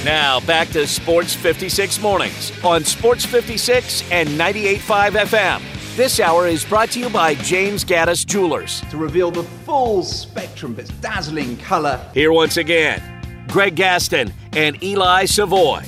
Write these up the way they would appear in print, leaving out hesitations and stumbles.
Now, back to Sports 56 Mornings on Sports 56 and 98.5 FM. This hour is brought to you by James Gaddis Jewelers. To reveal the full spectrum of its dazzling color. Here once again, Greg Gaston and Eli Savoy.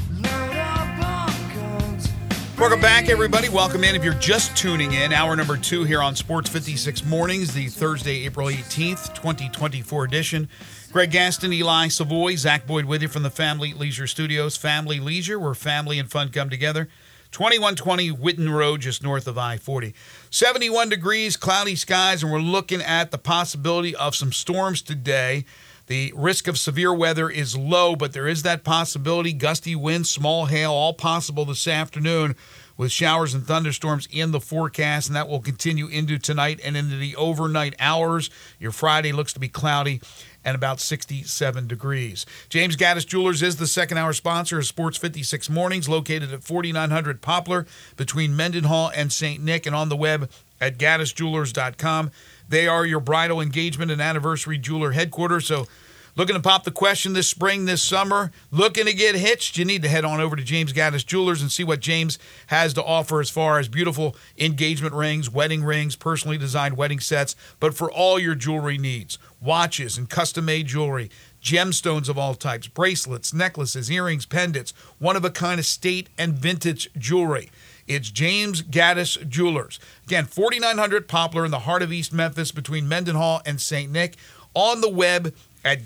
Welcome back, everybody. Welcome in. If you're just tuning in, hour number 2 here on Sports 56 Mornings, the Thursday, April 18th, 2024 edition. Greg Gaston, Eli Savoy, Zach Boyd with you from the Family Leisure Studios. Family Leisure, where family and fun come together. 2120 Whitten Road, just north of I-40. 71 degrees, cloudy skies, and we're looking at the possibility of some storms today. The risk of severe weather is low, but there is that possibility. Gusty winds, small hail, all possible this afternoon with showers and thunderstorms in the forecast, and that will continue into tonight and into the overnight hours. Your Friday looks to be cloudy and about 67 degrees. James Gaddis Jewelers is the second-hour sponsor of Sports 56 Mornings, located at 4900 Poplar between Mendenhall and St. Nick, and on the web at gaddisjewelers.com. They are your bridal, engagement, and anniversary jeweler headquarters. So looking to pop the question this spring, this summer, looking to get hitched, you need to head on over to James Gaddis Jewelers and see what James has to offer as far as beautiful engagement rings, wedding rings, personally designed wedding sets, but for all your jewelry needs, watches and custom-made jewelry, gemstones of all types, bracelets, necklaces, earrings, pendants, one-of-a-kind estate and vintage jewelry. It's James Gaddis Jewelers. Again, 4900 Poplar in the heart of East Memphis between Mendenhall and St. Nick. On the web at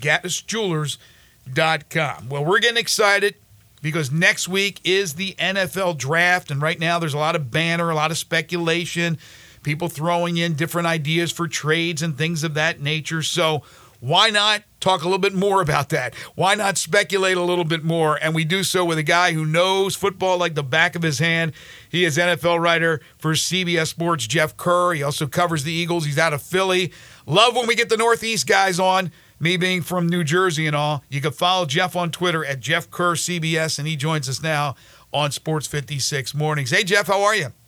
gaddisjewelers.com. Well, we're getting excited because next week is the NFL draft, and right now there's a lot of banter, a lot of speculation, people throwing in different ideas for trades and things of that nature. So why not talk a little bit more about that? Why not speculate a little bit more? And we do so with a guy who knows football like the back of his hand. He is NFL writer for CBS Sports, Jeff Kerr. He also covers the Eagles. He's out of Philly. Love when we get the Northeast guys on, me being from New Jersey and all. You can follow Jeff on Twitter at Jeff Kerr CBS, and he joins us now on Sports 56 Mornings. Hey, Jeff, how are you?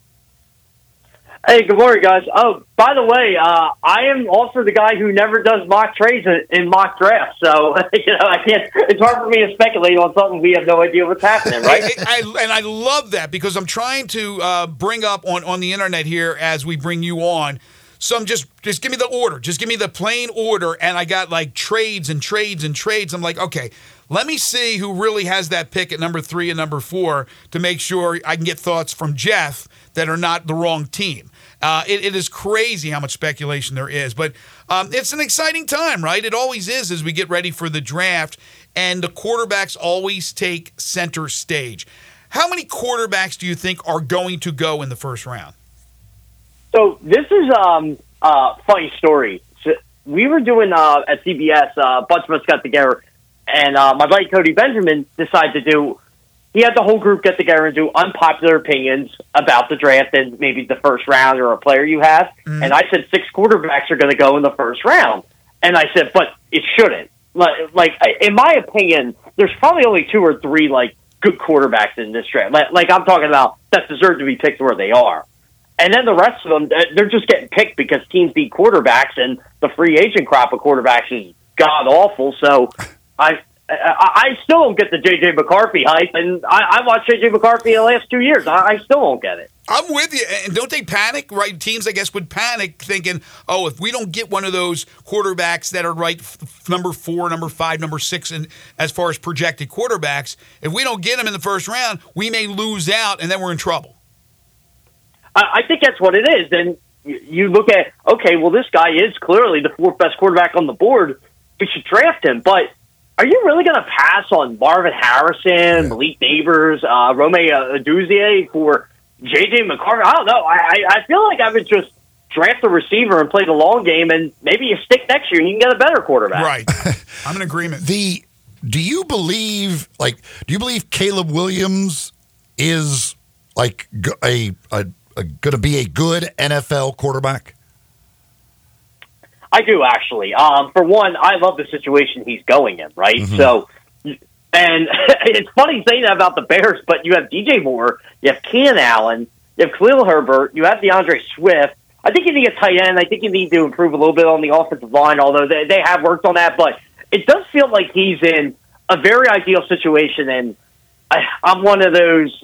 Hey, good morning, guys. Oh, by the way, I am also the guy who never does mock trades in mock drafts. So, I can't. It's hard for me to speculate on something we have no idea what's happening, right? I love that because I'm trying to bring up on the internet here as we bring you on. Some just give me the order. Just give me the plain order, and I got like trades and trades and trades. I'm like, okay, let me see who really has that pick at number 3 and number 4 to make sure I can get thoughts from Jeff that are not the wrong team. It is crazy how much speculation there is, but it's an exciting time, right? It always is as we get ready for the draft, and the quarterbacks always take center stage. How many quarterbacks do you think are going to go in the first round? So this is a funny story. So we were doing at CBS, a bunch of us got together, and my buddy Cody Benjamin decided to do. He had the whole group get together and do unpopular opinions about the draft and maybe the first round or a player you have. Mm-hmm. And I said 6 quarterbacks are going to go in the first round. And I said, but it shouldn't. Like in my opinion, there's probably only 2 or 3 like good quarterbacks in this draft. Like I'm talking about that deserve to be picked where they are. And then the rest of them, they're just getting picked because teams need quarterbacks, and the free agent crop of quarterbacks is god awful. So I still don't get the J.J. McCarthy hype, and I watched J.J. McCarthy the last 2 years. I still don't get it. I'm with you. And don't they panic, right? Teams, I guess, would panic thinking, oh, if we don't get one of those quarterbacks that are right number 4, number 5, number 6, and as far as projected quarterbacks, if we don't get them in the first round, we may lose out, and then we're in trouble. I think that's what it is. And you look at, okay, well, this guy is clearly the 4th best quarterback on the board. We should draft him, but are you really going to pass on Marvin Harrison, Malik Neighbors, Rome Odunze for J.J. McCarthy? I don't know. I feel like I would just draft the receiver and play the long game, and maybe you stick next year and you can get a better quarterback. Right. I'm in agreement. Do you believe Caleb Williams is like going to be a good NFL quarterback? I do, actually. For one, I love the situation he's going in, right? Mm-hmm. So, and it's funny saying that about the Bears, but you have DJ Moore, you have Keenan Allen, you have Khalil Herbert, you have DeAndre Swift. I think you need a tight end. I think you need to improve a little bit on the offensive line, although they have worked on that. But it does feel like he's in a very ideal situation, and I'm one of those.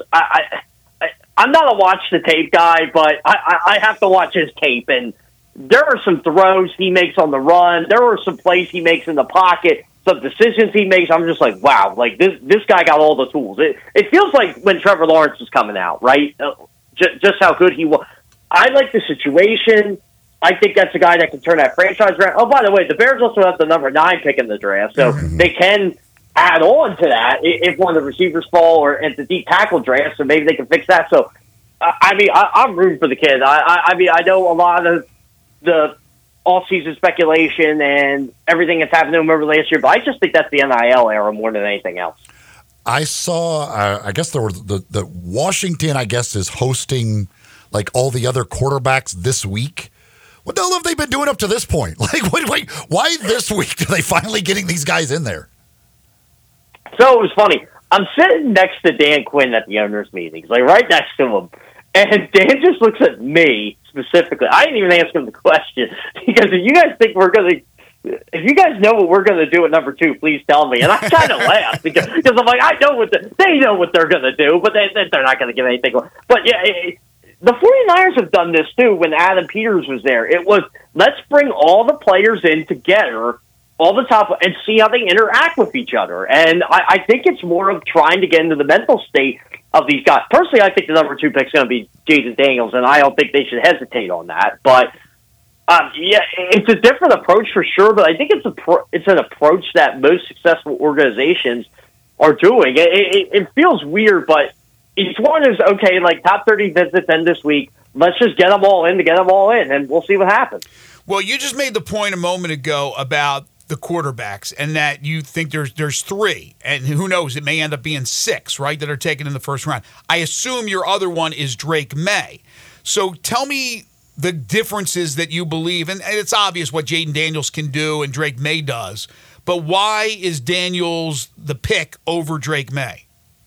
I'm not a watch the tape guy, but I have to watch his tape, and there are some throws he makes on the run. There are some plays he makes in the pocket, some decisions he makes. I'm just like, wow, like this guy got all the tools. It feels like when Trevor Lawrence was coming out, right? Just how good he was. I like the situation. I think that's a guy that can turn that franchise around. Oh, by the way, the Bears also have the number 9 pick in the draft, so they can add on to that if one of the receivers fall or it's a deep tackle draft, so maybe they can fix that. So, I mean, I'm rooting for the kid. I mean, I know a lot of the off-season speculation and everything that's happened to him over last year, but I just think that's the NIL era more than anything else. I saw, I guess there was the Washington, I guess, is hosting like all the other quarterbacks this week. What the hell have they been doing up to this point? Like, wait, why this week are they finally getting these guys in there? So it was funny. I'm sitting next to Dan Quinn at the owners' meetings, like right next to him. And Dan just looks at me specifically. I didn't even ask him the question because if you guys think if you guys know what we're going to do at number 2, please tell me. And I kind of laughed because I'm like, I know they know what they're going to do, but they're not going to give anything. But yeah, the 49ers have done this too. When Adam Peters was there, it was let's bring all the players in together, all the top, and see how they interact with each other. And I think it's more of trying to get into the mental state of these guys. Personally, I think the number 2 pick is going to be Jaden Daniels, and I don't think they should hesitate on that. But yeah, it's a different approach for sure. But I think it's an approach that most successful organizations are doing. It feels weird, but each one is okay. Like top 30 visits end this week. Let's just get them all in to get them all in, and we'll see what happens. Well, you just made the point a moment ago about the quarterbacks and that you think there's 3, and who knows, it may end up being 6, right, that are taken in the first round. I assume your other one is Drake May. So tell me the differences that you believe, and it's obvious what Jaden Daniels can do and Drake May does, but why is Daniels the pick over Drake May?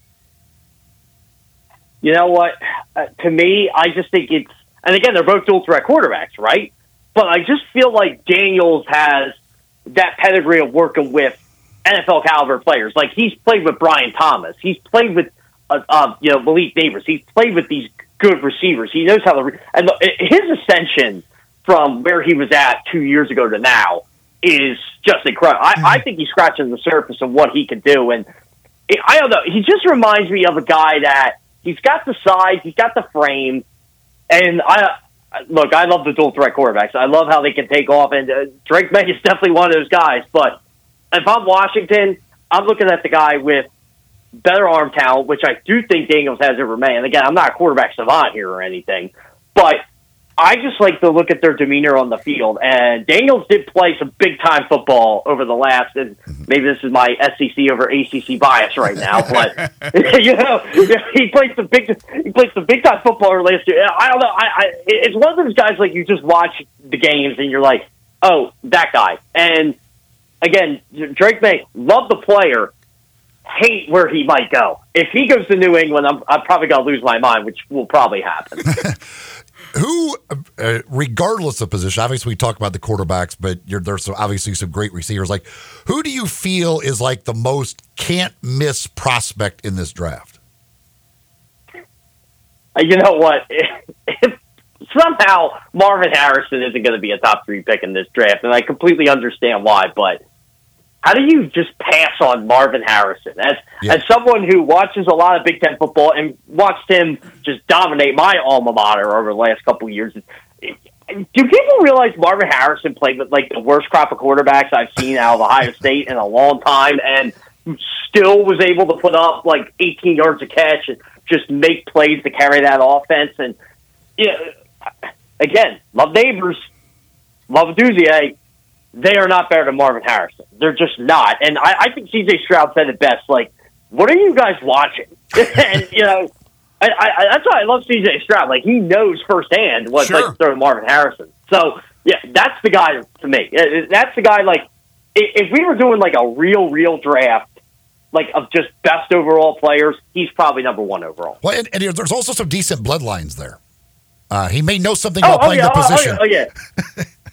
You know what? To me, I just think it's, and again, they're both dual threat quarterbacks, right? But I just feel like Daniels has that pedigree of working with NFL caliber players. Like he's played with Brian Thomas. He's played with, Malik Neighbors. He's played with these good receivers. He knows how to, and his ascension from where he was at 2 years ago to now is just incredible. I think he's scratching the surface of what he can do. And I don't know. He just reminds me of a guy that he's got the size, he's got the frame, and I love the dual threat quarterbacks. I love how they can take off, and Drake May is definitely one of those guys. But if I'm Washington, I'm looking at the guy with better arm talent, which I do think Daniels has over May. And again, I'm not a quarterback savant here or anything, but I just like to look at their demeanor on the field. And Daniels did play some big-time football over the last, and maybe this is my SEC over ACC bias right now, but he played some big-time football over last year. I don't know. It's one of those guys like you just watch the games and you're like, oh, that guy. And again, Drake May, love the player, hate where he might go. If he goes to New England, I'm probably going to lose my mind, which will probably happen. Who, regardless of position, obviously we talk about the quarterbacks, but there's obviously some great receivers. Like, who do you feel is like the most can't-miss prospect in this draft? You know what? If somehow Marvin Harrison isn't going to be a top 3 pick in this draft, and I completely understand why, but how do you just pass on Marvin Harrison? As someone who watches a lot of Big Ten football and watched him just dominate my alma mater over the last couple of years, do people realize Marvin Harrison played with like the worst crop of quarterbacks I've seen out of Ohio State in a long time, and still was able to put up like 18 yards a catch and just make plays to carry that offense? And again, love Neighbors, love Duzier. They are not better than Marvin Harrison. They're just not. And I think C.J. Stroud said it best. Like, what are you guys watching? And, that's why I love C.J. Stroud. Like, he knows firsthand what's like throwing Marvin Harrison. So, yeah, that's the guy to me. That's the guy, like, if we were doing, like, a real draft, like, of just best overall players, he's probably number 1 overall. Well, and there's also some decent bloodlines there. He may know something about playing the position. Oh, yeah.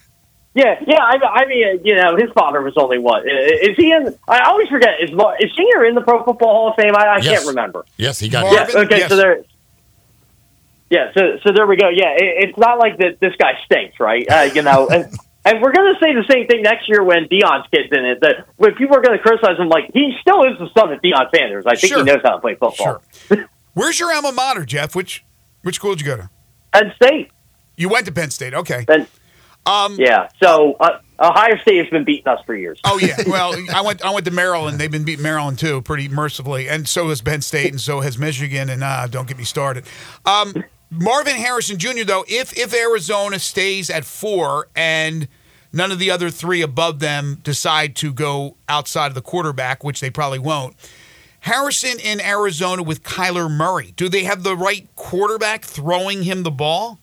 Yeah. I mean, his father was only what? Is he in? I always forget. Is Senior in the Pro Football Hall of Fame? I Yes. can't remember. Yes, he got Marvin, it. Yeah. Okay. yes. So there. Yeah. So there we go. Yeah. It's not like this guy stinks, right? And we're going to say the same thing next year when Deion's kid's in it. That when people are going to criticize him, like he still is the son of Deion Sanders. I think Sure. he knows how to play football. Sure. Where's your alma mater, Jeff? Which school did you go to? Penn State. You went to Penn State. Okay. Yeah. So Ohio State has been beating us for years. Oh yeah. Well, I went to Maryland. They've been beating Maryland too, pretty mercifully, and so has Penn State, and so has Michigan. And don't get me started. Marvin Harrison Jr. though, if Arizona stays at 4 and none of the other 3 above them decide to go outside of the quarterback, which they probably won't. Harrison in Arizona with Kyler Murray. Do they have the right quarterback throwing him the ball?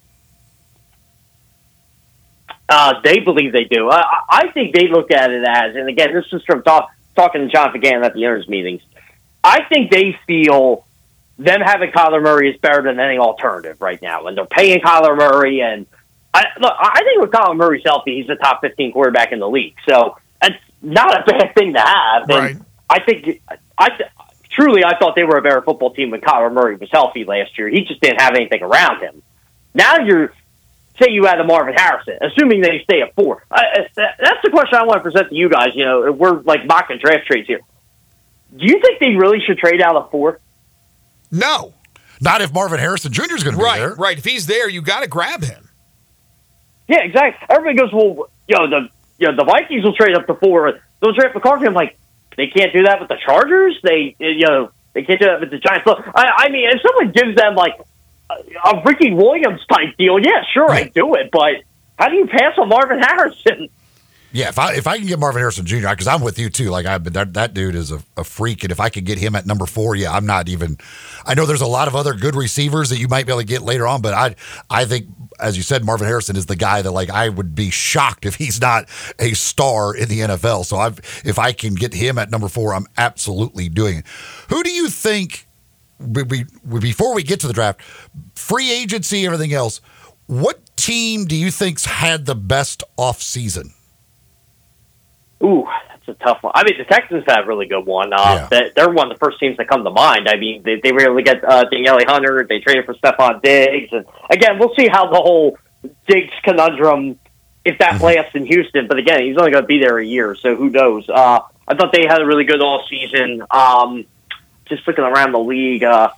They believe they do. I think they look at it as, and again, this is from talking to John Fagan at the owners' meetings. I think they feel them having Kyler Murray is better than any alternative right now, and they're paying Kyler Murray. And I think with Kyler Murray's healthy, he's a top 15 quarterback in the league. So that's not a bad thing to have. Right. And I think truly, I thought they were a better football team when Kyler Murray was healthy last year. He just didn't have anything around him. Now say you add a Marvin Harrison, assuming they stay at 4. That's the question I want to present to you guys. We're like mocking draft trades here. Do you think they really should trade out of 4? No. Not if Marvin Harrison Jr. is going to be there. Right. If he's there, you got to grab him. Yeah, exactly. Everybody goes, well, the Vikings will trade up to 4. They'll trade McCarthy. I'm like, they can't do that with the Chargers. They can't do that with the Giants. So, I mean, if someone gives them like a Ricky Williams type deal, yeah, sure, I'd do it. But how do you pass on Marvin Harrison? Yeah, if I can get Marvin Harrison Jr., because I'm with you too. Like that dude is a freak, and if I could get him at number 4, yeah, I'm not even. I know there's a lot of other good receivers that you might be able to get later on, but I think, as you said, Marvin Harrison is the guy that like I would be shocked if he's not a star in the NFL. So if I can get him at number 4, I'm absolutely doing it. Who do you think? Before we get to the draft, free agency, everything else, what team do you think's had the best offseason? Ooh, that's a tough one. I mean, the Texans had a really good one. Yeah. They're one of the first teams that come to mind. I mean, they were able to get Danielle Hunter. They traded for Stephon Diggs. And again, we'll see how the whole Diggs conundrum, if that lasts in Houston. But again, he's only going to be there a year, so who knows? I thought they had a really good offseason. Just looking around the league. Man,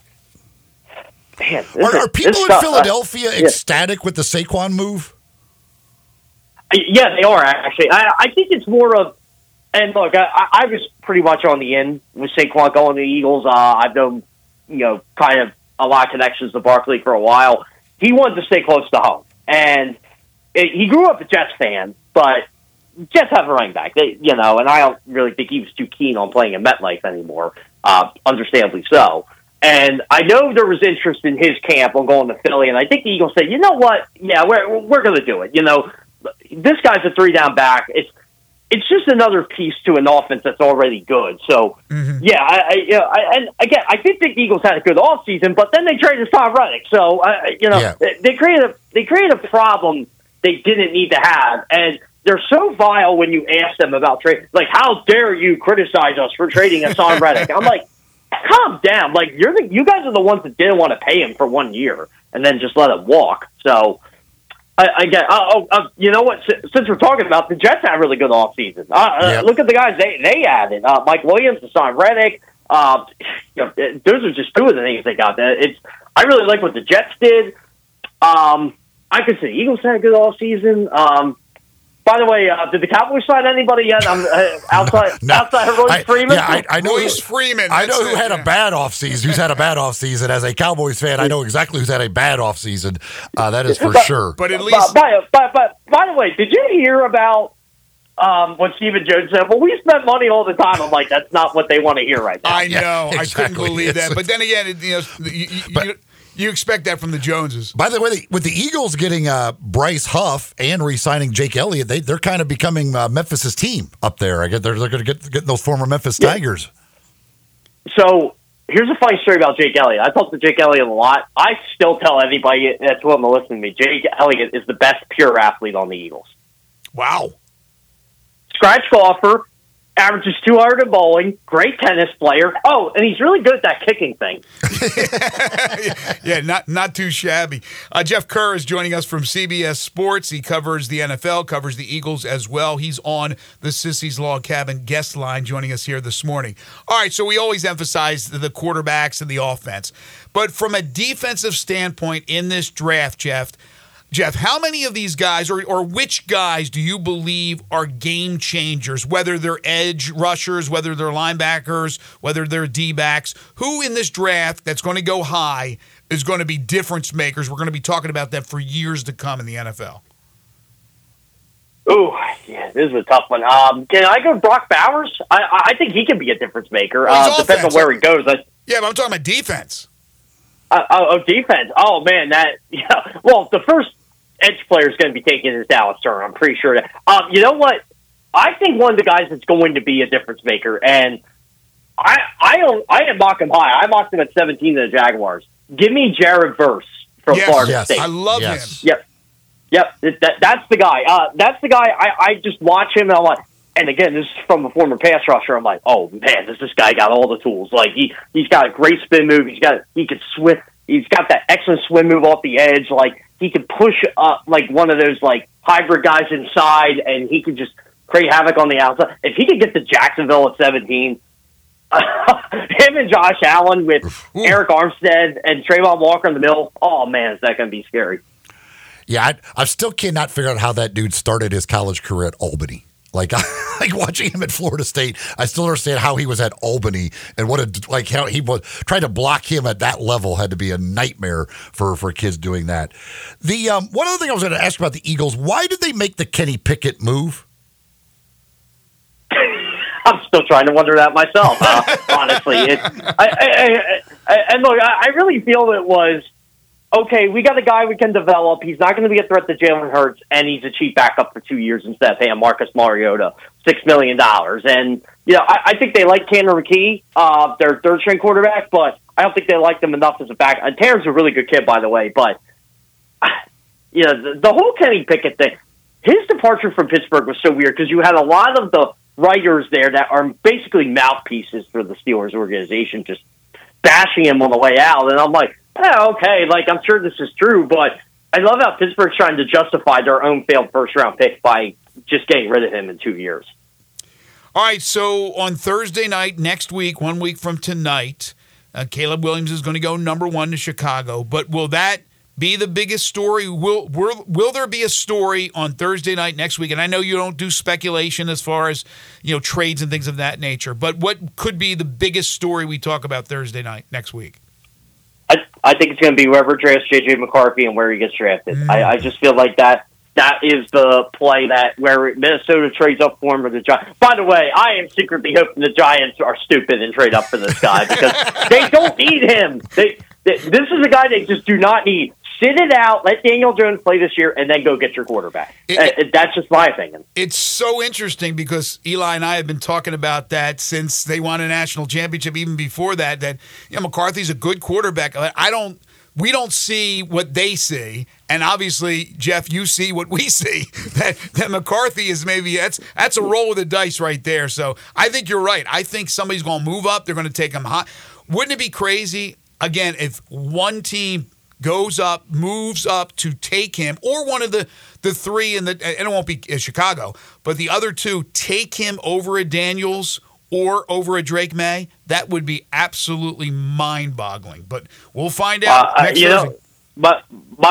are people in Philadelphia ecstatic with the Saquon move? Yeah, they are, actually. I think it's more of, and look, I was pretty much on the end with Saquon going to the Eagles. I've known, kind of a lot of connections to Barkley for a while. He wanted to stay close to home. And he grew up a Jets fan, but Jets have a running back, and I don't really think he was too keen on playing in MetLife anymore, understandably so. And I know there was interest in his camp on going to Philly, and I think the Eagles said, you know what? Yeah, we're going to do it. This guy's a 3-down back. It's just another piece to an offense that's already good. So, yeah, and again, I think the Eagles had a good offseason, but then they traded Tom Reddick. So, they created a problem they didn't need to have, and they're so vile when you ask them about trade. Like, how dare you criticize us for trading Hassan Reddick? I'm like, calm down. Like, you guys are the ones that didn't want to pay him for 1 year and then just let him walk. So, you know what? Since we're talking about the Jets, had a really good offseason. Look at the guys they added: Mike Williams, Hassan Reddick. Those are just 2 of the things they got. I really like what the Jets did. I could say Eagles had a good offseason. By the way, did the Cowboys sign anybody yet? Outside of Royce Freeman? Yeah, I know Royce Freeman. I know who had a bad offseason. Who's had a bad offseason? As a Cowboys fan, I know exactly who's had a bad offseason. That is for sure. But at least, by the way, did you hear about what Stephen Jones said? Well, we spend money all the time. I'm like, that's not what they want to hear right now. I know. Yeah, exactly. I couldn't believe that. But then again, you expect that from the Joneses. By the way, with the Eagles getting Bryce Huff and re-signing Jake Elliott, they're kind of becoming Memphis's team up there. I guess they're going to get those former Memphis Tigers. So here's a funny story about Jake Elliott. I talk to Jake Elliott a lot. I still tell anybody that's willing to listen to me, Jake Elliott is the best pure athlete on the Eagles. Wow. Scratch golfer, averages 200 in bowling, great tennis player. Oh, and he's really good at that kicking thing. Yeah, not too shabby. Jeff Kerr is joining us from CBS Sports. He covers the NFL, covers the Eagles as well. He's on the Sissy's Log Cabin guest line joining us here this morning. All right, so we always emphasize the quarterbacks and the offense. But from a defensive standpoint in this draft, Jeff, how many of these guys or which guys do you believe are game changers, whether they're edge rushers, whether they're linebackers, whether they're D-backs? Who in this draft that's going to go high is going to be difference makers? We're going to be talking about that for years to come in the NFL. Ooh, yeah, this is a tough one. Can I go Brock Bowers? I think he can be a difference maker. Depends on where he goes. Yeah, but I'm talking about defense. Defense. Oh, man, well, the first edge player is going to be taking is Dallas Turner. I'm pretty sure that. You know what? I think one of the guys that's going to be a difference maker, and I didn't mock him high. I mocked him at 17 to the Jaguars. Give me Jared Verse from Florida State. I love him. Yep. That's the guy. That's the guy. I just watch him and I'm like, and again, this is from a former pass rusher. I'm like, oh man, this guy got all the tools. Like he's got a great spin move. He could swim. He's got that excellent swim move off the edge. Like he could push up like one of those like hybrid guys inside, and he could just create havoc on the outside. If he could get to Jacksonville at 17, him and Josh Allen with Eric Armstead and Trayvon Walker in the middle. Oh man, is that going to be scary? Yeah, I still cannot figure out how that dude started his college career at Albany. Like watching him at Florida State, I still understand how he was at Albany and how he was trying to block him at that level had to be a nightmare for kids doing that. The one other thing I was going to ask about the Eagles: why did they make the Kenny Pickett move? I'm still trying to wonder that myself. Honestly, and look, I really feel it was. Okay, we got a guy we can develop. He's not going to be a threat to Jalen Hurts, and he's a cheap backup for 2 years instead of paying Marcus Mariota $6 million. And, I think they like Tanner McKee, their third-string quarterback, but I don't think they like them enough as a back. Tanner's a really good kid, by the way, but, the whole Kenny Pickett thing, his departure from Pittsburgh was so weird because you had a lot of the writers there that are basically mouthpieces for the Steelers organization just bashing him on the way out, and I'm like, okay, I'm sure this is true, but I love how Pittsburgh's trying to justify their own failed first-round pick by just getting rid of him in 2 years. All right, so on Thursday night next week, 1 week from tonight, Caleb Williams is going to go number 1 to Chicago, but will that be the biggest story? Will there be a story on Thursday night next week? And I know you don't do speculation as far as, trades and things of that nature, but what could be the biggest story we talk about Thursday night next week? I think it's going to be whoever drafts J.J. McCarthy and where he gets drafted. I just feel like that is the play that where Minnesota trades up for him or the Giants. By the way, I am secretly hoping the Giants are stupid and trade up for this guy because they don't need him. This is a guy they just do not need. Sit it out, let Daniel Jones play this year, and then go get your quarterback. That's just my opinion. It's so interesting because Eli and I have been talking about that since they won a national championship, even before that McCarthy's a good quarterback. We don't see what they see, and obviously, Jeff, you see what we see, that McCarthy is maybe – that's a roll of the dice right there. So I think you're right. I think somebody's going to move up. They're going to take him high. Wouldn't it be crazy, again, if one team – goes up, moves up to take him, or one of the three, and it won't be Chicago, but the other two take him over a Daniels or over a Drake May? That would be absolutely mind-boggling. But we'll find out next Thursday. But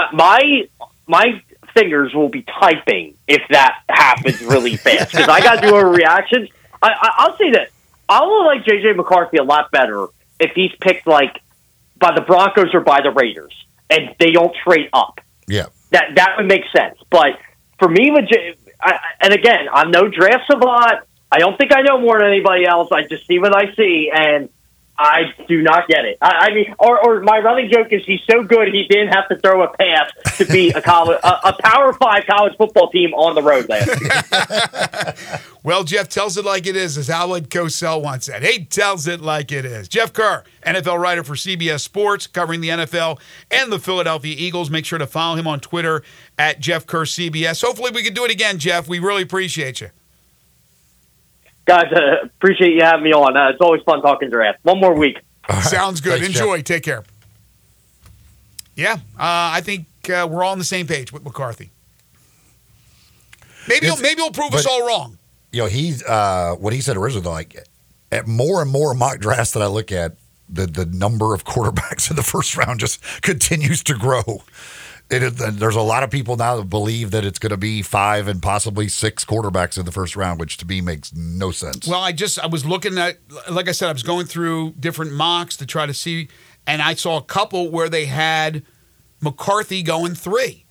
my fingers will be typing if that happens really fast because I got to do a reaction. I'll say that I will like J.J. McCarthy a lot better if he's picked by the Broncos or by the Raiders. And they don't trade up. Yeah, that would make sense. But for me, and again, I'm no draft savant. I don't think I know more than anybody else. I just see what I see, and I do not get it. I mean, or my running joke is he's so good he didn't have to throw a pass to beat a Power 5 college football team on the road last year. Well, Jeff tells it like it is, as Howard Cosell once said. He tells it like it is. Jeff Kerr, NFL writer for CBS Sports, covering the NFL and the Philadelphia Eagles. Make sure to follow him on Twitter at Jeff Kerr CBS. Hopefully we can do it again, Jeff. We really appreciate you. Guys, appreciate you having me on. It's always fun talking draft. One more week. Right. Sounds good. Thanks, Enjoy. Jeff. Take care. Yeah, I think we're all on the same page with McCarthy. Maybe he'll prove us all wrong. He's what he said originally, though, like at more and more mock drafts that I look at, the number of quarterbacks in the first round just continues to grow. There's a lot of people now that believe that it's going to be 5 and possibly 6 quarterbacks in the first round, which to me makes no sense. Well, I was looking at, like I said, I was going through different mocks to try to see, and I saw a couple where they had McCarthy going 3.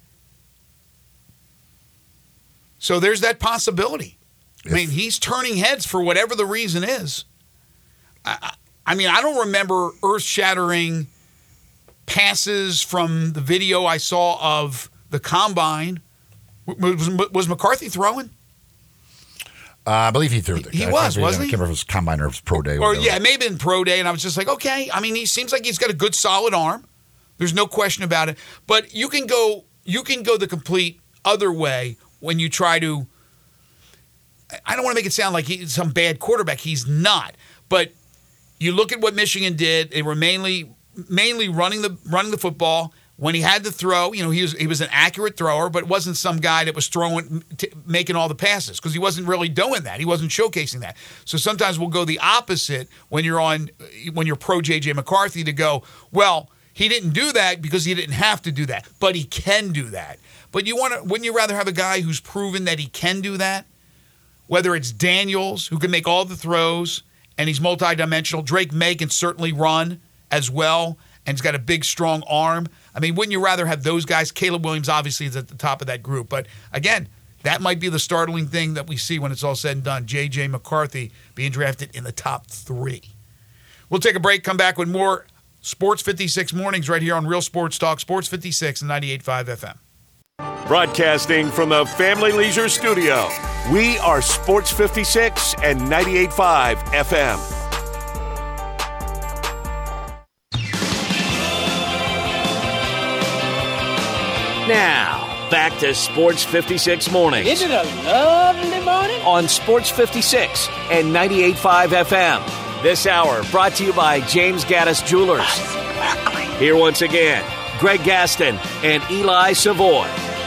So there's that possibility. I mean, he's turning heads for whatever the reason is. I mean, I don't remember earth-shattering passes from the video I saw of the combine. Was McCarthy throwing? I believe he threw it. He was, wasn't he? I can't remember if it was combine or if it was pro day. Or yeah, maybe in pro day, and I was just like, okay. I mean, he seems like he's got a good, solid arm. There's no question about it. But you can go the complete other way when you try to. I don't want to make it sound like he's some bad quarterback. He's not. But you look at what Michigan did. They were mainly running the football. When he had to throw, he was an accurate thrower, but wasn't some guy that was making all the passes because he wasn't really doing that. He wasn't showcasing that. So sometimes we'll go the opposite when you're pro J.J. McCarthy to go, well, he didn't do that because he didn't have to do that, but he can do that. But wouldn't you rather have a guy who's proven that he can do that? Whether it's Daniels, who can make all the throws, and he's multidimensional. Drake May can certainly run as well, and he's got a big, strong arm. I mean, wouldn't you rather have those guys? Caleb Williams obviously is at the top of that group. But, again, that might be the startling thing that we see when it's all said and done. J.J. McCarthy being drafted in the top 3. We'll take a break, come back with more Sports 56 mornings right here on Real Sports Talk, Sports 56 and 98.5 FM. Broadcasting from the Family Leisure Studio, we are Sports 56 and 98.5 FM. Now, back to Sports 56 mornings. Isn't it a lovely morning? On Sports 56 and 98.5 FM. This hour brought to you by James Gaddis Jewelers. Here once again, Greg Gaston and Eli Savoy.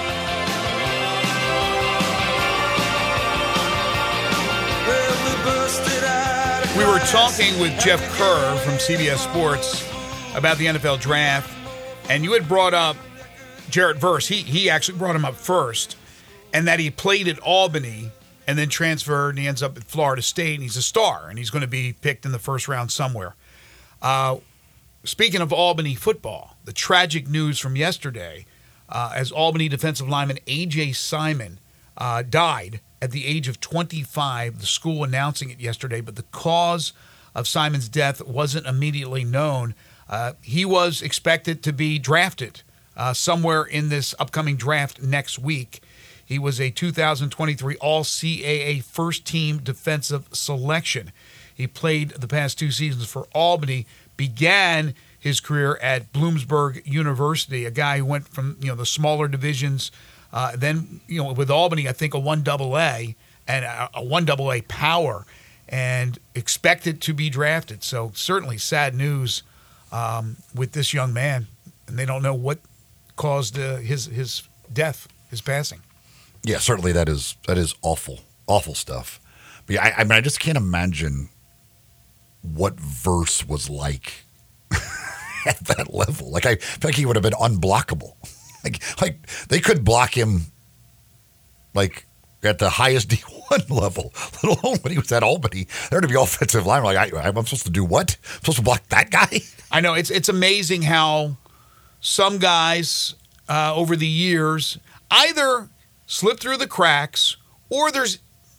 We were talking with Jeff Kerr from CBS Sports about the NFL draft, and you had brought up Jarrett Verse. He actually brought him up first, and that he played at Albany and then transferred, and he ends up at Florida State, and he's a star, and he's going to be picked in the first round somewhere. Speaking of Albany football, the tragic news from yesterday, as Albany defensive lineman A.J. Simon died at the age of 25, the school announcing it yesterday, but the cause of Simon's death wasn't immediately known. He was expected to be drafted somewhere in this upcoming draft next week. He was a 2023 All-CAA first-team defensive selection. He played the past 2 seasons for Albany, began his career at Bloomsburg University, a guy who went from the smaller divisions. Then, with Albany, I think a 1AA and a 1AA power, and expected to be drafted. So certainly sad news with this young man, and they don't know what caused his death, his passing. Yeah, certainly that is awful stuff. But yeah, I mean, I just can't imagine what Verse was like at that level. Like I feel like he would have been unblockable. Like they could block him like at the highest D1 level, let alone when he was at Albany. There to be offensive line. Like I'm supposed to do what? I'm supposed to block that guy? I know it's amazing how some guys over the years either slip through the cracks or there's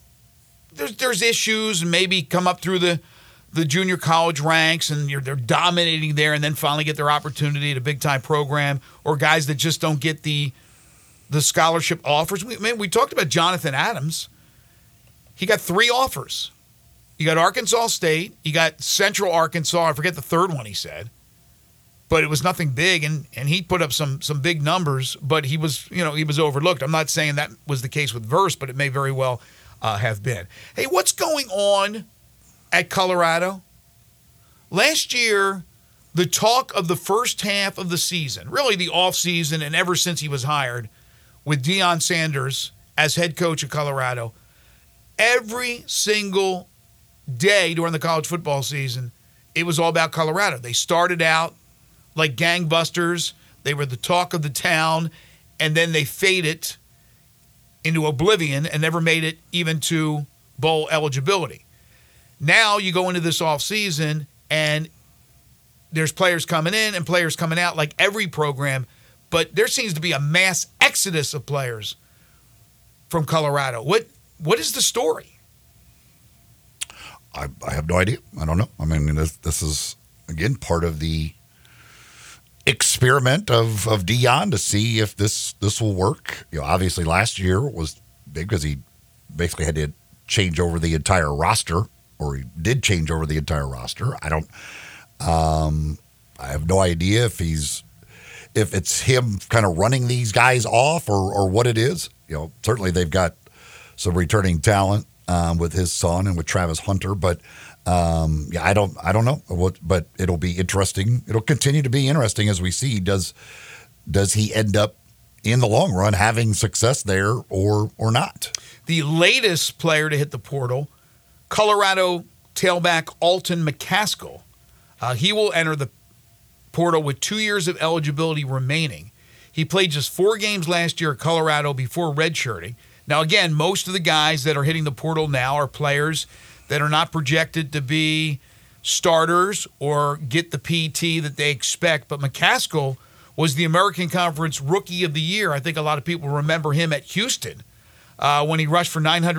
issues and maybe come up through the junior college ranks and they're dominating there and then finally get their opportunity at a big-time program, or guys that just don't get the scholarship offers. We talked about Jonathan Adams. he got 3 offers. You got Arkansas State, you got Central Arkansas, I forget the third one he said. But it was nothing big, and he put up some big numbers, but he was overlooked. I'm not saying that was the case with Verse, but it may very well have been. Hey, what's going on at Colorado? Last year, the talk of the first half of the season, really the offseason and ever since he was hired with Deion Sanders as head coach of Colorado, every single day during the college football season, it was all about Colorado. They started out like gangbusters. They were the talk of the town, and then they faded into oblivion and never made it even to bowl eligibility. Now you go into this offseason, and there's players coming in and players coming out like every program, but there seems to be a mass exodus of players from Colorado. What is the story? I have no idea. I don't know. I mean, this is, again, part of the experiment of Deion to see if this will work. Obviously last year was big because he basically had to change over the entire roster, or he did change over the entire roster. I have no idea if it's him kind of running these guys off or what it is. Certainly they've got some returning talent with his son and with Travis Hunter, but I don't know but it'll be interesting. It'll continue to be interesting as we see. Does he end up in the long run having success there or not? The latest player to hit the portal, Colorado tailback Alton McCaskill. He will enter the portal with 2 years of eligibility remaining. He played just 4 games last year at Colorado before redshirting. Now, again, most of the guys that are hitting the portal now are players that are not projected to be starters or get the PT that they expect. But McCaskill was the American Conference Rookie of the Year. I think a lot of people remember him at Houston when he rushed for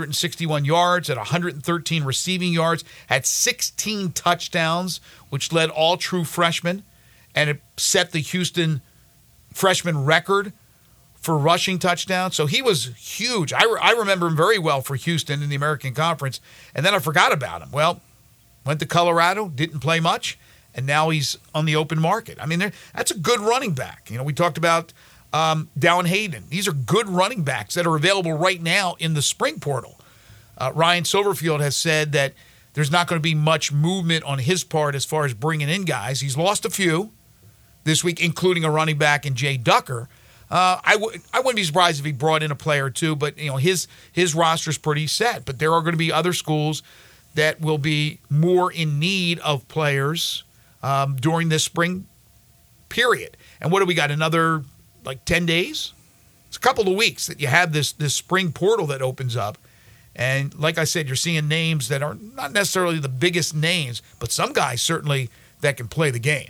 961 yards, at 113 receiving yards, had 16 touchdowns, which led all true freshmen, and it set the Houston freshman record for rushing touchdowns. So he was huge. I remember him very well for Houston in the American Conference, and then I forgot about him. Well, went to Colorado, didn't play much, and now he's on the open market. I mean, that's a good running back. We talked about Dallan Hayden. These are good running backs that are available right now in the spring portal. Ryan Silverfield has said that there's not going to be much movement on his part as far as bringing in guys. He's lost a few this week, including a running back in Jay Ducker. I wouldn't be surprised if he brought in a player or two, but his roster's pretty set. But there are going to be other schools that will be more in need of players during this spring period. And what do we got? Another 10 days? It's a couple of weeks that you have this spring portal that opens up. And like I said, you're seeing names that are not necessarily the biggest names, but some guys certainly that can play the game.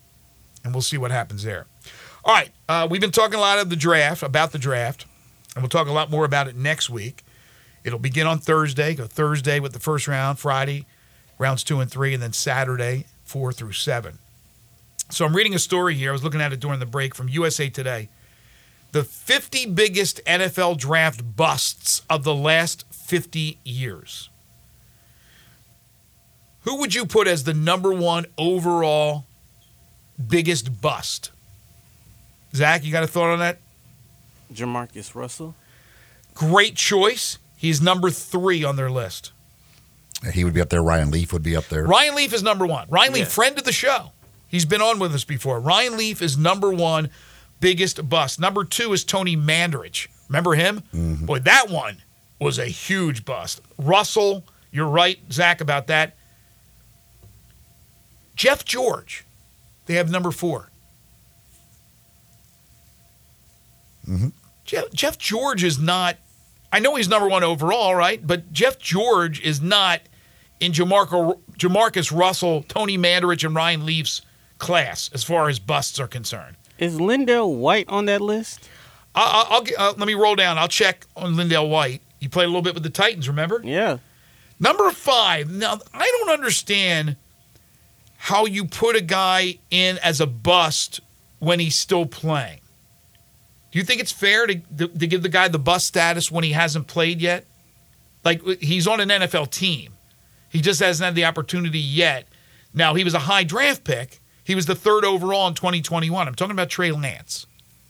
And we'll see what happens there. All right, we've been talking a lot about the draft, and we'll talk a lot more about it next week. It'll begin on Thursday. Go Thursday with the first round, Friday, rounds 2 and 3, and then Saturday, 4 through 7. So I'm reading a story here. I was looking at it during the break from USA Today. The 50 biggest NFL draft busts of the last 50 years. Who would you put as the number one overall biggest bust? Zach, you got a thought on that? Jamarcus Russell. Great choice. He's number 3 on their list. He would be up there. Ryan Leaf would be up there. Ryan Leaf is number 1. Ryan Leaf, friend of the show. He's been on with us before. Ryan Leaf is number 1 biggest bust. Number 2 is Tony Mandarich. Remember him? Mm-hmm. Boy, that one was a huge bust. Russell, you're right, Zach, about that. Jeff George, they have number 4. Mm-hmm. Jeff George is not, I know he's number 1 overall, right? But Jeff George is not in Jamarcus Russell, Tony Mandarich, and Ryan Leaf's class as far as busts are concerned. Is Lindell White on that list? Let me roll down. I'll check on Lindell White. He played a little bit with the Titans, remember? Yeah. Number 5. Now, I don't understand how you put a guy in as a bust when he's still playing. Do you think it's fair to give the guy the bust status when he hasn't played yet? Like, he's on an NFL team. He just hasn't had the opportunity yet. Now, he was a high draft pick. He was the 3rd overall in 2021. I'm talking about Trey Lance.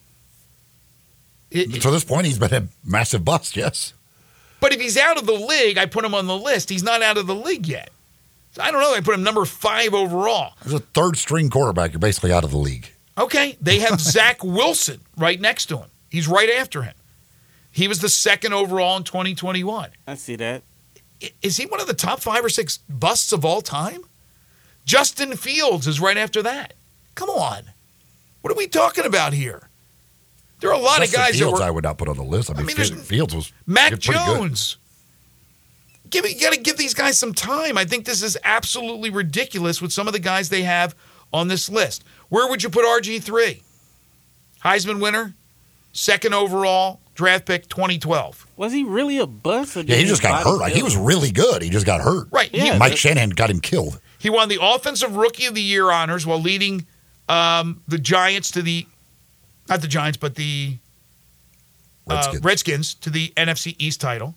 To this point, he's been a massive bust, yes. But if he's out of the league, I put him on the list. He's not out of the league yet. So I don't know. I put him number 5 overall. As a 3rd-string quarterback, you're basically out of the league. Okay. They have Zach Wilson right next to him. He's right after him. He was the 2nd overall in 2021. I see that. Is he one of the top 5 or 6 busts of all time? Justin Fields is right after that. Come on. What are we talking about here? There are a lot Justin of guys Fields that were. I would not put on the list. I mean Fields was Mac pretty Jones. You got to give these guys some time. I think this is absolutely ridiculous with some of the guys they have on this list. Where would you put RG3? Heisman winner, 2nd overall, draft pick 2012. Was he really a bust? Or Yeah, he just got hurt. Like, he was really good. He just got hurt. Right. Yeah. Mike Shanahan got him killed. He won the Offensive Rookie of the Year honors while leading the Giants to the, not the Giants, but the Redskins to the NFC East title.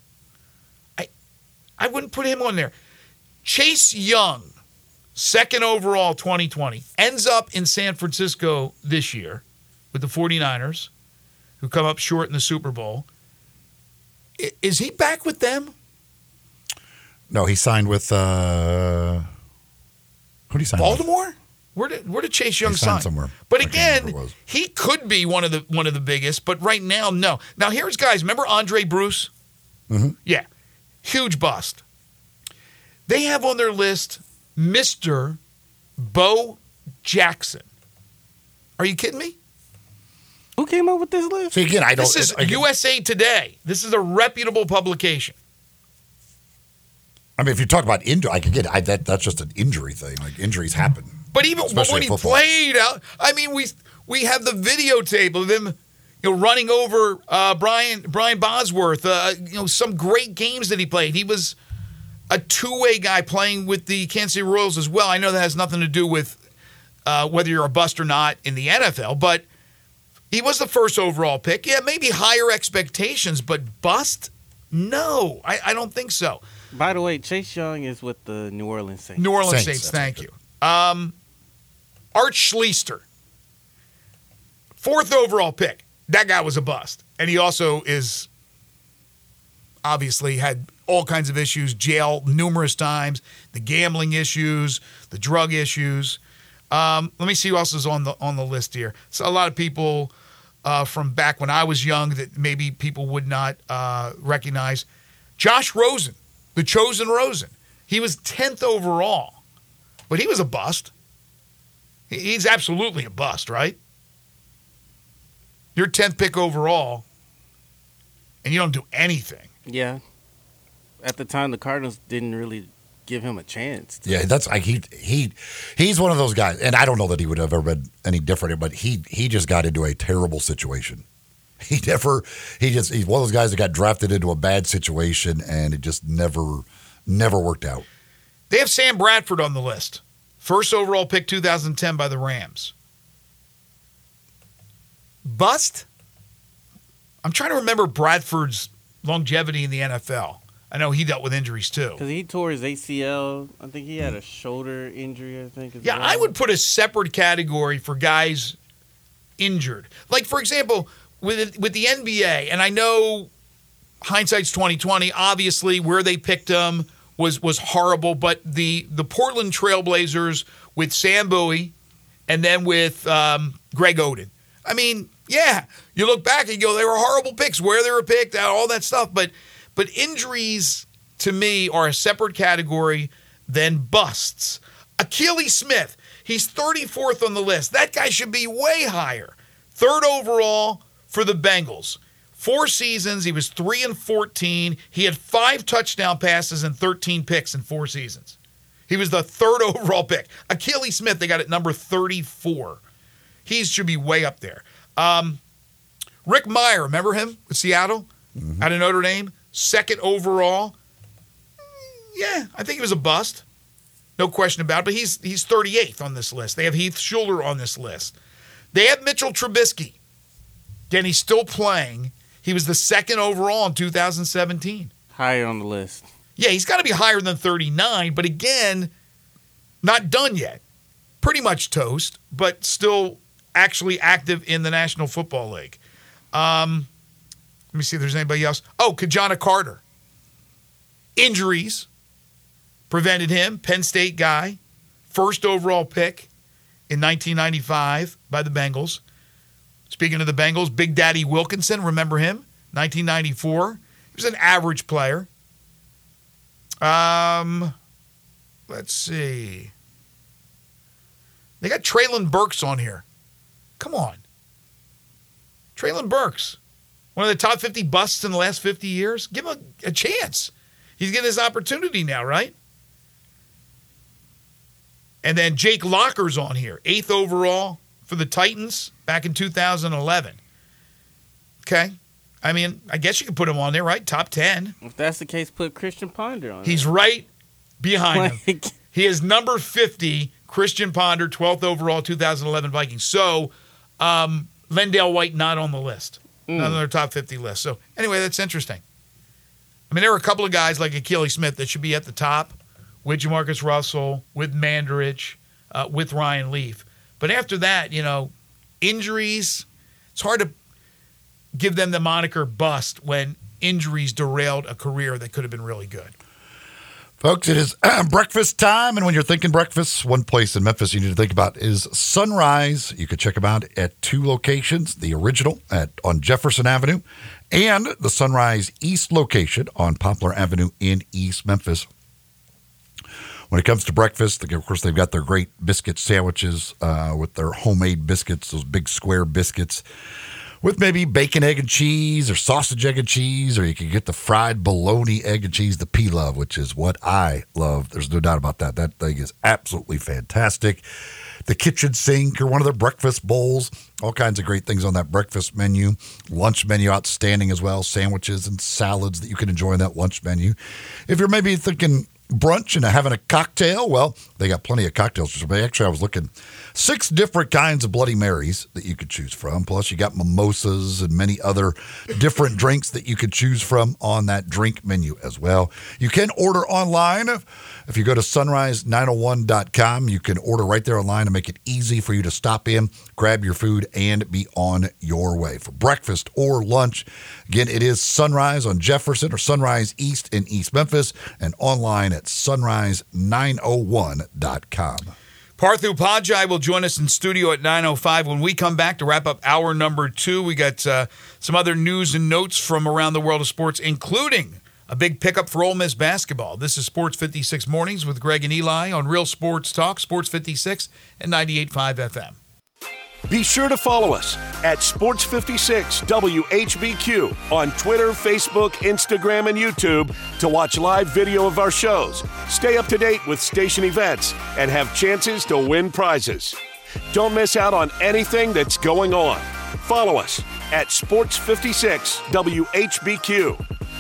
I wouldn't put him on there. Chase Young, 2nd overall 2020, ends up in San Francisco this year with the 49ers, who come up short in the Super Bowl. Is he back with them? No, he signed with who did he sign Baltimore? Where did Chase Young He signed sign? somewhere. But I can't remember again, where it was. he could be one of the biggest, but right now, no. Now here's guys. Remember Andre Bruce? Mm-hmm. Yeah, huge bust. They have on their list Mr. Bo Jackson. Are you kidding me? Who came up with this list? See, again, I don't. This is USA Today. This is a reputable publication. I mean, if you talk about injury, that's just an injury thing. Like, injuries happen. But even Especially when in he football. played out, I mean, we have the videotape of him, running over Brian Bosworth. Some great games that he played. He was a two-way guy playing with the Kansas City Royals as well. I know that has nothing to do with whether you're a bust or not in the NFL, but he was the 1st overall pick. Yeah, maybe higher expectations, but bust? No, I don't think so. By the way, Chase Young is with the New Orleans Saints. New Orleans Saints, Saints, that's thank you. Art Schlichter, 4th overall pick. That guy was a bust. And he also is obviously had all kinds of issues, jail numerous times, the gambling issues, the drug issues. Let me see who else is on the list here. So a lot of people from back when I was young that maybe people would not recognize. Josh Rosen, the chosen Rosen. He was 10th overall, but he was a bust. He's absolutely a bust, right? You're 10th pick overall, and you don't do anything. Yeah. At the time, the Cardinals didn't really give him a chance. Yeah, that's like he's one of those guys, and I don't know that he would have ever been any different, but he just got into a terrible situation. He's one of those guys that got drafted into a bad situation, and it just never worked out. They have Sam Bradford on the list. 1st overall pick 2010 by the Rams. Bust? I'm trying to remember Bradford's longevity in the NFL. I know he dealt with injuries too. Because he tore his ACL. I think he had a shoulder injury, as Yeah, well. I would put a separate category for guys injured. Like, for example, with the NBA, and I know hindsight's 2020, obviously where they picked him was horrible, but the Portland Trailblazers with Sam Bowie and then with Greg Oden. I mean, yeah, you look back and you go, they were horrible picks, where they were picked, all that stuff, but injuries, to me, are a separate category than busts. Akili Smith, he's 34th on the list. That guy should be way higher. 3rd overall for the Bengals. 4 seasons, he was 3-14. He had 5 touchdown passes and 13 picks in 4 seasons. He was the 3rd overall pick. Akili Smith, they got at number 34. He should be way up there. Rick Meyer, remember him with Seattle? Out of Notre Dame? 2nd overall. Yeah, I think he was a bust. No question about it. But he's 38th on this list. They have Heath Schuler on this list. They have Mitchell Trubisky. Again, he's still playing. He was the 2nd overall in 2017. Higher on the list. Yeah, he's got to be higher than 39, but again, not done yet. Pretty much toast, but still actually active in the National Football League. Let me see if there's anybody else. Oh, Kajana Carter. Injuries prevented him. Penn State guy. First overall pick in 1995 by the Bengals. Speaking of the Bengals, Big Daddy Wilkinson, remember him? 1994. He was an average player. Let's see. They got Traylon Burks on here. Come on. Traylon Burks. One of the top 50 busts in the last 50 years. Give him a chance. He's getting his opportunity now, right? And then Jake Locker's on here. 8th overall for the Titans back in 2011. Okay. I mean, I guess you could put him on there, right? Top 10. If that's the case, put Christian Ponder on. He's right behind him. He is number 50, Christian Ponder, 12th overall, 2011 Vikings. So, Lendale White not on the list. Not on their top 50 list. So, anyway, that's interesting. I mean, there are a couple of guys like Akili Smith that should be at the top with Jamarcus Russell, with Mandarich, with Ryan Leaf. But after that, injuries, it's hard to give them the moniker bust when injuries derailed a career that could have been really good. Folks, it is breakfast time, and when you're thinking breakfast, one place in Memphis you need to think about is Sunrise. You can check them out at 2 locations, the original on Jefferson Avenue and the Sunrise East location on Poplar Avenue in East Memphis. When it comes to breakfast, of course, they've got their great biscuit sandwiches with their homemade biscuits, those big square biscuits, with maybe bacon, egg, and cheese, or sausage, egg, and cheese, or you can get the fried bologna, egg, and cheese, the P-Love, which is what I love. There's no doubt about that. That thing is absolutely fantastic. The kitchen sink or one of their breakfast bowls, all kinds of great things on that breakfast menu. Lunch menu outstanding as well, sandwiches and salads that you can enjoy on that lunch menu. If you're maybe thinking brunch and having a cocktail, well, they got plenty of cocktails. Actually, I was looking 6 different kinds of Bloody Marys that you could choose from. Plus, you got mimosas and many other different drinks that you could choose from on that drink menu as well. You can order online. If you go to sunrise901.com, you can order right there online and make it easy for you to stop in, grab your food, and be on your way for breakfast or lunch. Again, it is Sunrise on Jefferson or Sunrise East in East Memphis and online at sunrise901.com. Parthu Pajai will join us in studio at 9:05. When we come back to wrap up hour number 2, we got some other news and notes from around the world of sports, including a big pickup for Ole Miss basketball. This is Sports 56 Mornings with Greg and Eli on Real Sports Talk, Sports 56 and 98.5 FM. Be sure to follow us at Sports 56 WHBQ on Twitter, Facebook, Instagram, and YouTube to watch live video of our shows, stay up to date with station events, and have chances to win prizes. Don't miss out on anything that's going on. Follow us at Sports 56 WHBQ.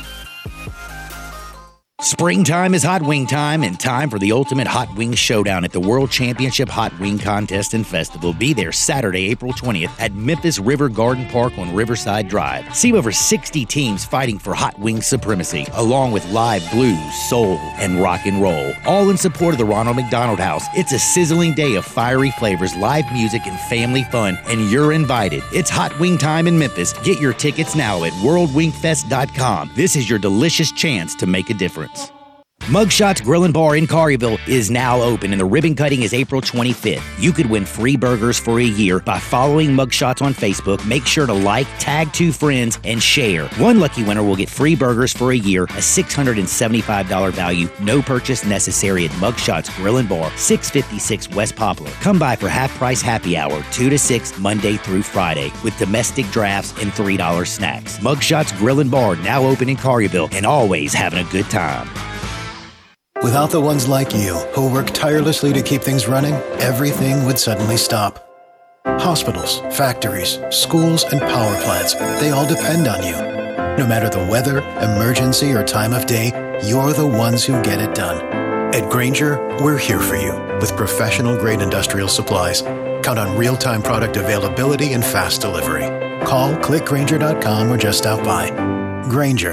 Springtime is hot wing time, and time for the ultimate hot wing showdown at the World Championship Hot Wing Contest and Festival. Be there Saturday, April 20th at Memphis River Garden Park on Riverside Drive. See over 60 teams fighting for hot wing supremacy, along with live blues, soul, and rock and roll. All in support of the Ronald McDonald House. It's a sizzling day of fiery flavors, live music, and family fun, and you're invited. It's hot wing time in Memphis. Get your tickets now at worldwingfest.com. This is your delicious chance to make a difference. Mugshots Grill and Bar in Collierville is now open, and the ribbon cutting is April 25th. You could win free burgers for a year by following Mugshots on Facebook. Make sure to like, tag 2 friends, and share. One lucky winner will get free burgers for a year, a $675 value. No purchase necessary at Mugshots Grill and Bar, 656 West Poplar. Come by for half-price happy hour, 2 to 6, Monday through Friday, with domestic drafts and $3 snacks. Mugshots Grill and Bar now open in Collierville and always having a good time. Without the ones like you, who work tirelessly to keep things running, everything would suddenly stop. Hospitals, factories, schools, and power plants, they all depend on you. No matter the weather, emergency, or time of day, you're the ones who get it done. At Grainger, we're here for you with professional-grade industrial supplies. Count on real-time product availability and fast delivery. Call, click Grainger.com, or just stop by. Grainger,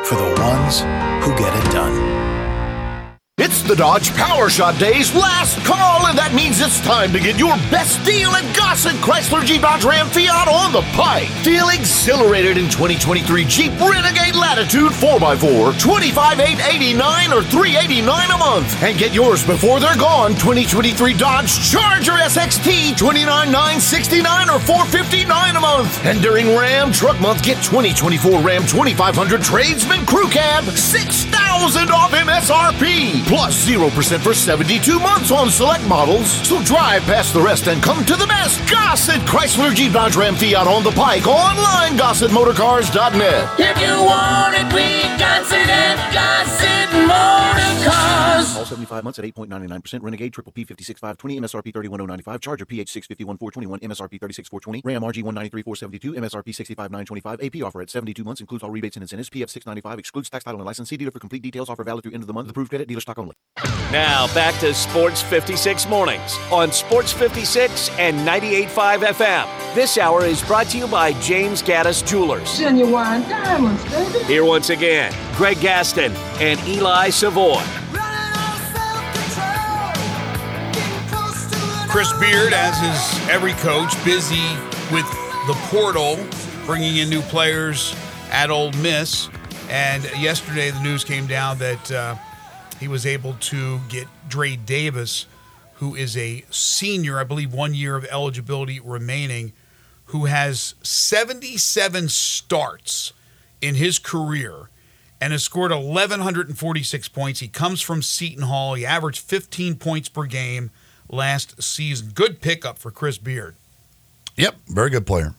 for the ones who get it done. It's the Dodge Power Shot Day's last call, and that means it's time to get your best deal at Gossett Chrysler Jeep Dodge Ram Fiat on the pike. Feel exhilarated in 2023 Jeep Renegade Latitude 4x4, $25,889 or $389 a month. And get yours before they're gone. 2023 Dodge Charger SXT, $29,969 or $459 a month. And during Ram Truck Month, get 2024 Ram 2500 Tradesman Crew Cab, $6,000 off MSRP. Plus 0% for 72 months on select models. So drive past the rest and come to the best. Gossett Chrysler Jeep Dodge Ram Fiat on the pike. Online, GossettMotorCars.net. If you want it, we got it at Gossett Motor Cars. All 75 months at 8.99%. Renegade Triple P 56,520. MSRP 31,095. Charger PH 651,421. MSRP 36,420. Ram RG 193,472. MSRP 65,925. AP offer at 72 months. Includes all rebates and incentives. PF 695. Excludes tax, title, and license. See dealer for complete details. Offer valid through end of the month. Approved credit. Dealer stock only. Now back to Sports 56 Mornings on Sports 56 and 98.5 FM. This hour is brought to you by James Gaddis Jewelers. Genuine diamonds, baby. Here once again, Greg Gaston and Eli Savoy. Chris Beard, as is every coach, busy with the portal, bringing in new players at Ole Miss. And yesterday the news came down that he was able to get Dre Davis, who is a senior, I believe 1 year of eligibility remaining, who has 77 starts in his career and has scored 1,146 points. He comes from Seton Hall. He averaged 15 points per game last season. Good pickup for Chris Beard. Yep, very good player.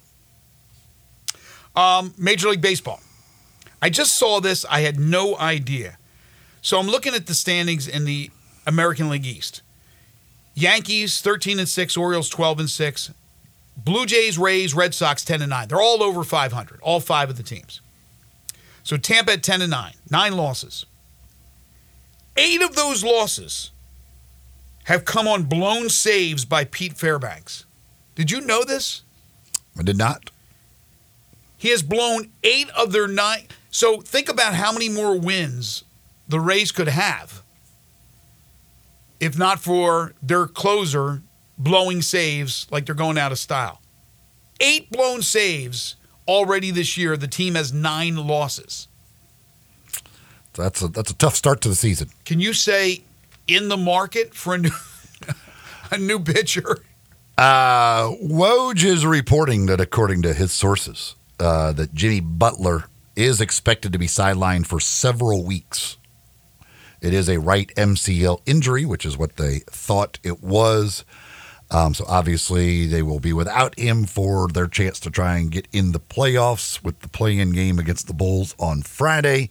Major League Baseball. I just saw this. I had no idea. So I'm looking at the standings in the American League East. Yankees 13-6, Orioles 12-6, Blue Jays, Rays, Red Sox 10-9. They're all over 500, all five of the teams. So Tampa at 10-9, 9 losses. 8 of those losses have come on blown saves by Pete Fairbanks. Did you know this? I did not. He has blown 8 of their 9. So think about how many more wins the Rays could have if not for their closer blowing saves like they're going out of style. 8 blown saves already this year. The team has 9 losses. That's a tough start to the season. Can you say in the market for a new pitcher? Woj is reporting that according to his sources, that Jimmy Butler is expected to be sidelined for several weeks. It is a right MCL injury, which is what they thought it was. So obviously they will be without him for their chance to try and get in the playoffs with the play-in game against the Bulls on Friday.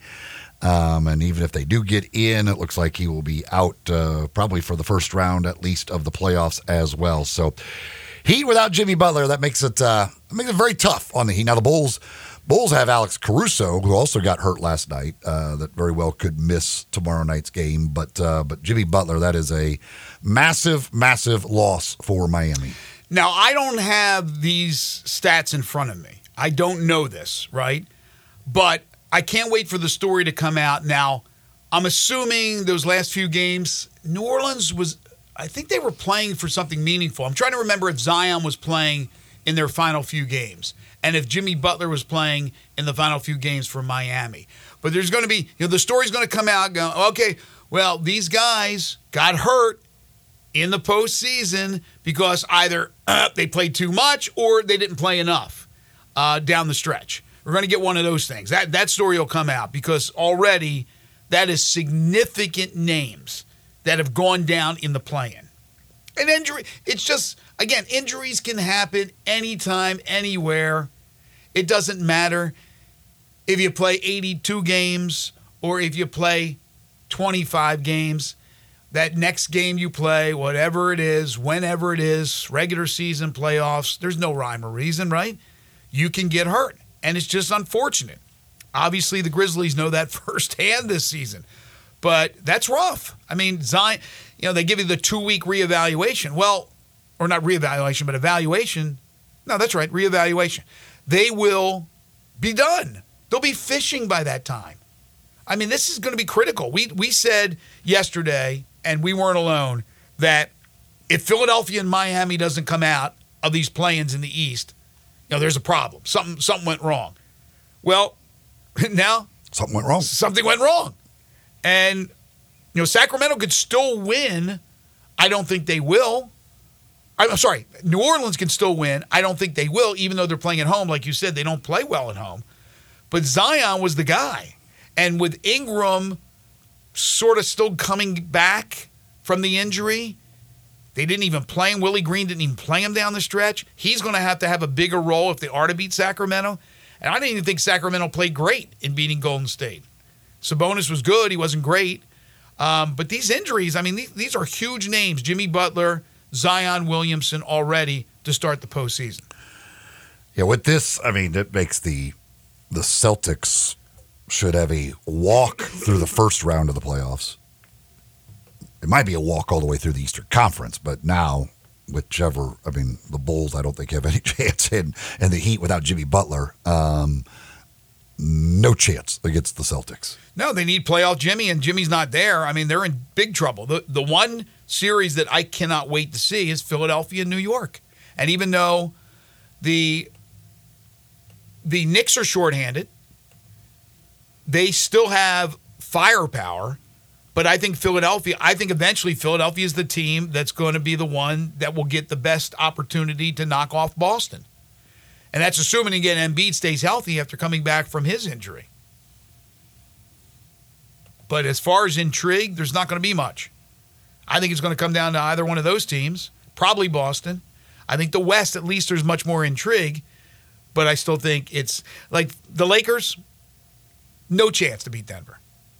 And even if they do get in, it looks like he will be out probably for the first round at least of the playoffs as well. So Heat without Jimmy Butler, that makes it very tough on the Heat. Now the Bulls have Alex Caruso, who also got hurt last night, that very well could miss tomorrow night's game. But Jimmy Butler, that is a massive, massive loss for Miami. Now, I don't have these stats in front of me. I don't know this, right? But I can't wait for the story to come out. Now, I'm assuming those last few games, New Orleans I think they were playing for something meaningful. I'm trying to remember if Zion was playing in their final few games and if Jimmy Butler was playing in the final few games for Miami. But there's going to be, the story's going to come out going, okay, well, these guys got hurt in the postseason because either they played too much or they didn't play enough down the stretch. We're going to get one of those things. That story will come out because already that is significant names that have gone down in the play-in. An injury, it's just, again, injuries can happen anytime, anywhere. It doesn't matter if you play 82 games or if you play 25 games. That next game you play, whatever it is, whenever it is, regular season, playoffs, there's no rhyme or reason, right? You can get hurt, and it's just unfortunate. Obviously, the Grizzlies know that firsthand this season. But that's rough. I mean, Zion, they give you the 2-week reevaluation. Well, or not reevaluation, but evaluation. No, that's right, reevaluation. They will be done. They'll be fishing by that time. I mean, this is going to be critical. We said yesterday, and we weren't alone, that if Philadelphia and Miami doesn't come out of these play-ins in the East, there's a problem. Something went wrong. Well, now something went wrong. Something went wrong. And, Sacramento could still win. I don't think they will. I'm sorry, New Orleans can still win. I don't think they will, even though they're playing at home. Like you said, they don't play well at home. But Zion was the guy. And with Ingram sort of still coming back from the injury, they didn't even play him. Willie Green didn't even play him down the stretch. He's going to have a bigger role if they are to beat Sacramento. And I didn't even think Sacramento played great in beating Golden State. Sabonis was good. He wasn't great. But these injuries, I mean, these are huge names. Jimmy Butler, Zion Williamson already to start the postseason. Yeah, with this, I mean, it makes the Celtics should have a walk through the first round of the playoffs. It might be a walk all the way through the Eastern Conference, but now, whichever, I mean, the Bulls, I don't think have any chance in the Heat without Jimmy Butler. No chance against the Celtics. No, they need playoff Jimmy, and Jimmy's not there. I mean, they're in big trouble. The one series that I cannot wait to see is Philadelphia and New York. And even though the Knicks are shorthanded, they still have firepower. But I think eventually Philadelphia is the team that's going to be the one that will get the best opportunity to knock off Boston. And that's assuming, again, Embiid stays healthy after coming back from his injury. But as far as intrigue, there's not going to be much. I think it's going to come down to either one of those teams, probably Boston. I think the West, at least there's much more intrigue. But I still think it's like the Lakers, no chance to beat Denver.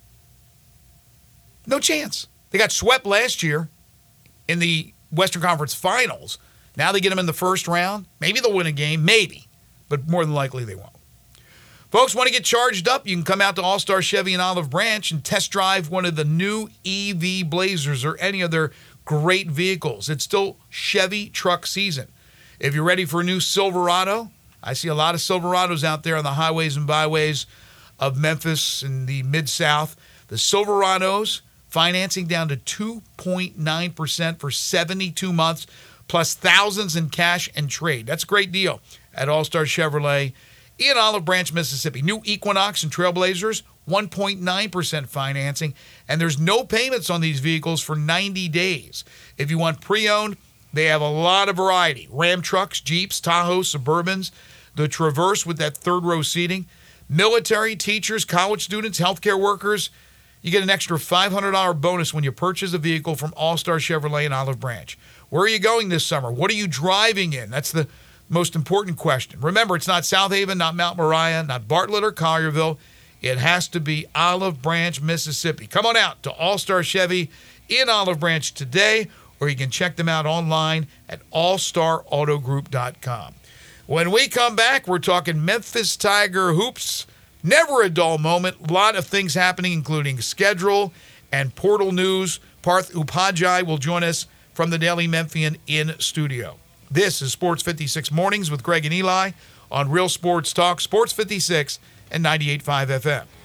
No chance. They got swept last year in the Western Conference Finals. Now they get them in the first round. Maybe they'll win a game. Maybe. But more than likely they won't. Folks, want to get charged up? You can come out to All-Star Chevy in Olive Branch and test drive one of the new EV Blazers or any of their great vehicles. It's still Chevy truck season. If you're ready for a new Silverado, I see a lot of Silverados out there on the highways and byways of Memphis and the Mid-South. The Silverados, financing down to 2.9% for 72 months, plus thousands in cash and trade. That's a great deal at All-Star Chevrolet in Olive Branch, Mississippi. New Equinox and Trailblazers, 1.9% financing, and there's no payments on these vehicles for 90 days. If you want pre-owned, they have a lot of variety. Ram trucks, Jeeps, Tahoes, Suburbans, the Traverse with that third-row seating, military, teachers, college students, healthcare workers. You get an extra $500 bonus when you purchase a vehicle from All-Star Chevrolet in Olive Branch. Where are you going this summer? What are you driving in? That's the most important question. Remember, it's not South Haven, not Mount Moriah, not Bartlett or Collierville. It has to be Olive Branch, Mississippi. Come on out to All-Star Chevy in Olive Branch today, or you can check them out online at allstarautogroup.com. When we come back, we're talking Memphis Tiger hoops. Never a dull moment. A lot of things happening, including schedule and portal news. Parth Upadhyay will join us from the Daily Memphian in studio. This is Sports 56 Mornings with Greg and Eli on Real Sports Talk, Sports 56 and 98.5 FM.